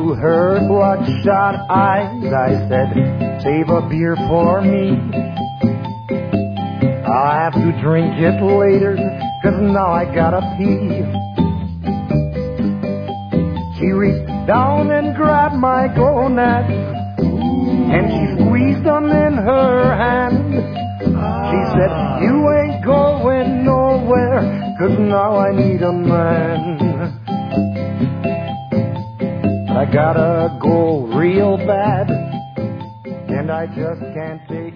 to her bloodshot eyes, I said, save a beer for me. I'll have to drink it later, 'cause now I gotta pee. She reached down and grabbed my gonads, and she squeezed them in her hand. She said, you ain't going nowhere, 'cause now I need a man. I gotta go real bad, and I just can't take